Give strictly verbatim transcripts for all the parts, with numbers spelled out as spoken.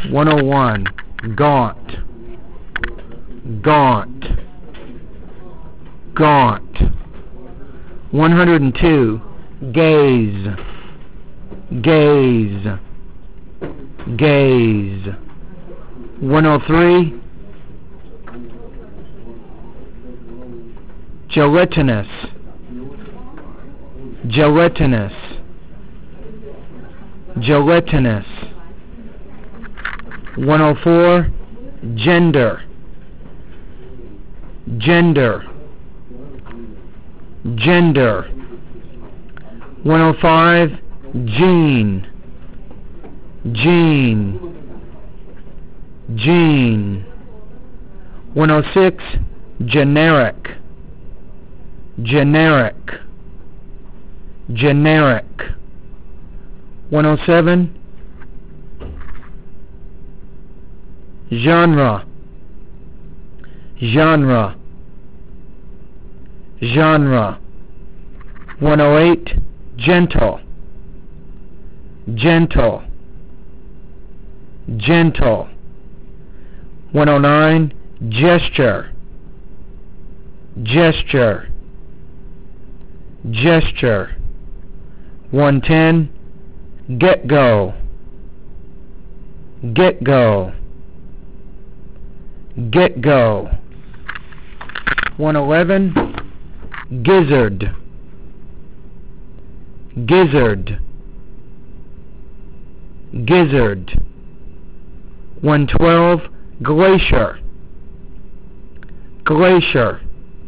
one oh one, gaunt, gaunt, gaunt. one oh two, gaze, gaze, gaze. one oh three, gelatinous, gelatinous, gelatinous. one oh four, gender, gender, gender. one oh five, gene, gene, gene. one oh six, generic, generic, generic. one oh seven, genre, genre, genre. one oh eight, gentle, gentle, gentle. one oh nine, gesture, gesture, gesture. one ten, get-go, get-go, get-go. one eleven, gizzard, gizzard, gizzard. one twelve, glacier, glacier,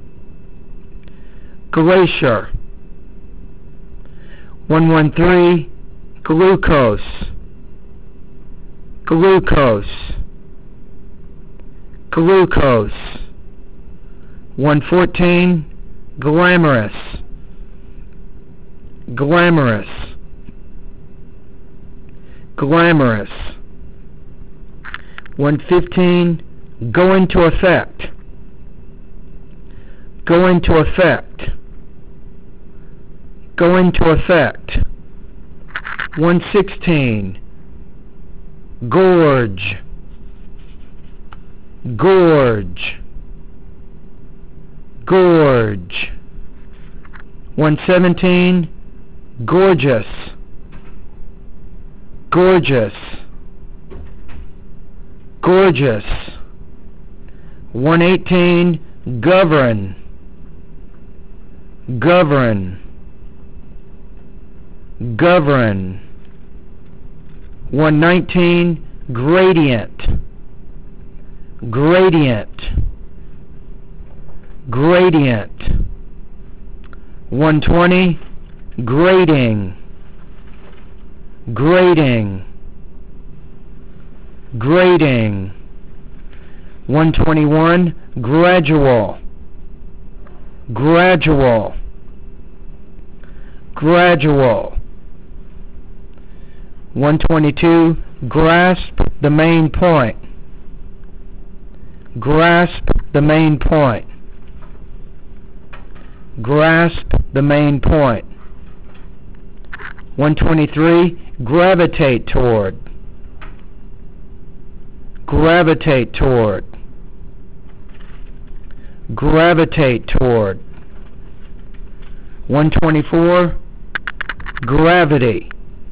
glacier. one thirteen, glucose, glucose, glucose. one fourteen, glamorous, glamorous, glamorous. one fifteen, go into effect, go into effect, go into effect. one sixteen, gorge, gorge, gorge. one seventeen, gorgeous, gorgeous, gorgeous. one eighteen, govern, govern, govern. one nineteen, gradient, gradient, gradient. one twenty, grading, grading, grading. one twenty-one, gradual, gradual, gradual. one twenty-two, grasp the main point, grasp the main point, grasp the main point. one twenty-three, gravitate toward, gravitate toward, gravitate toward. one twenty-four, gravity,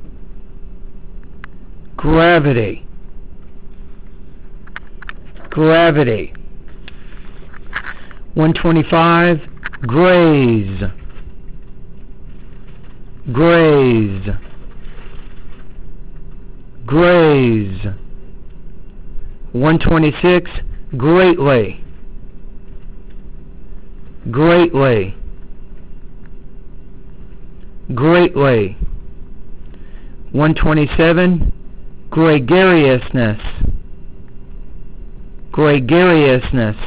gravity, gravity. one twenty-five, graze, graze, graze. one twenty-six, greatly, greatly, greatly. one twenty-seven, gregariousness, gregariousness,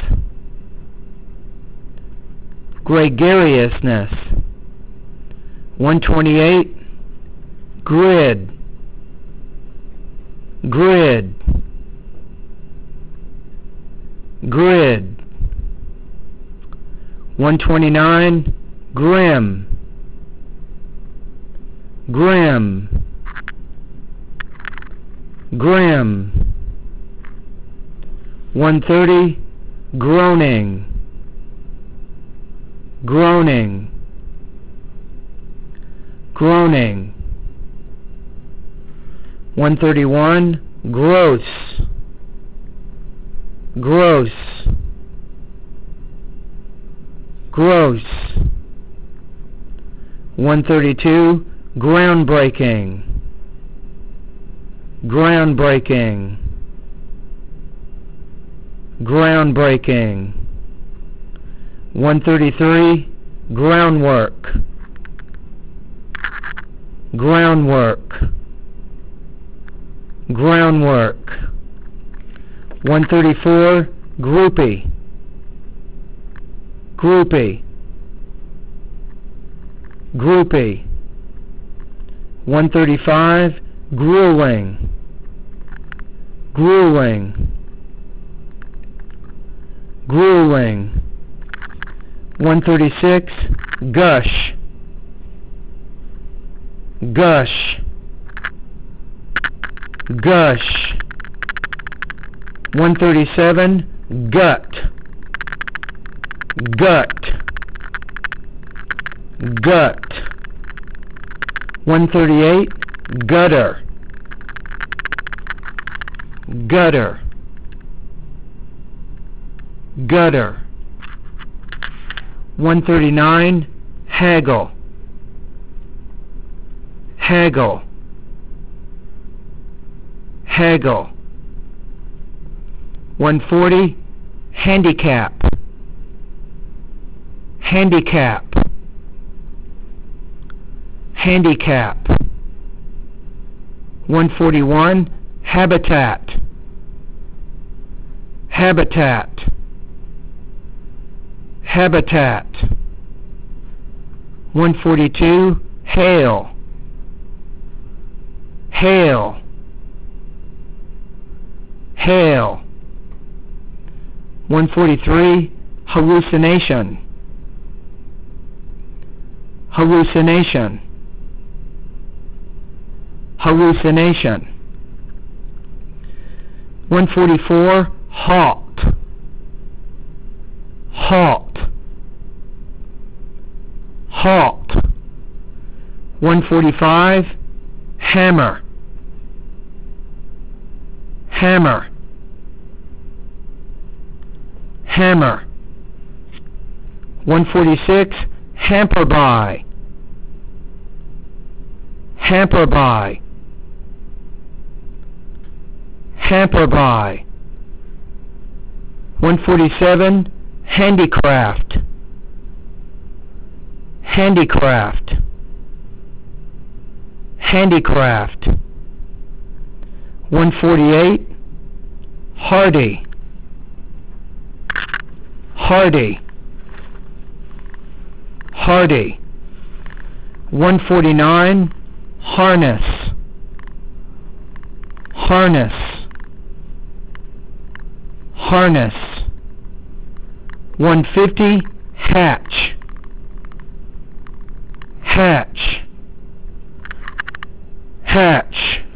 gregariousness. one twenty-eight, grid, grid, grid. one twenty-nine, grim, grim, grim. one thirty, groaning, groaning, groaning. one thirty-one, gross, gross, gross. one thirty-two, groundbreaking, groundbreaking, groundbreaking. one thirty-three, groundwork, groundwork, groundwork. one thirty-four, groupie, groupie, groupie. one thirty-five, grueling, grueling, grueling. one thirty-six, gush, gush, gush. one thirty-seven, gut, gut, gut. one thirty-eight, gutter, gutter, gutter. one thirty-nine, haggle, haggle, haggle. one forty, handicap, handicap, handicap. one forty-one, habitat, habitat, habitat. one forty-two, hail, hail, hail. one forty-three, hallucination, hallucination, hallucination. one forty-four, halt, halt, halt. one forty-five, hammer, hammer, hammer. one forty-six, hamper by, hamper by, hamper by. one forty-seven, handicraft, handicraft, handicraft. one forty-eight, hardy, hardy, hardy. one forty-nine, harness, harness, harness. one fifty, hatch, hatch, hatch.